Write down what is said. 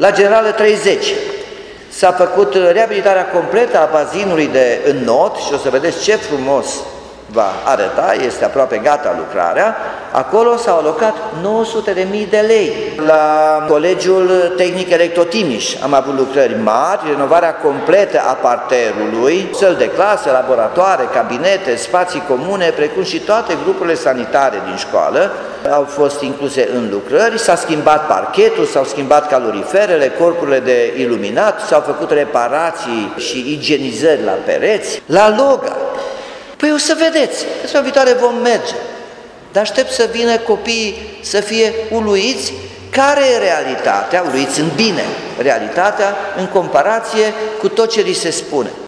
La Generală 30 s-a făcut reabilitarea completă a bazinului de înnot și o să vedeți ce frumos va arăta, este aproape gata lucrarea. Acolo s-au alocat 900.000 de lei. La Colegiul Tehnic Electro-Timiș am avut lucrări mari, renovarea completă a parterului, săli de clasă, laboratoare, cabinete, spații comune, precum și toate grupurile sanitare din școală au fost incluse în lucrări. S-a schimbat parchetul, s-au schimbat caloriferele, corpurile de iluminat, s-au făcut reparații și igienizări la pereți. La Loga, păi o să vedeți, că viitoare vom merge, dar aștept să vină copiii să fie uluiți care e realitatea, uluiți în bine, realitatea în comparație cu tot ce li se spune.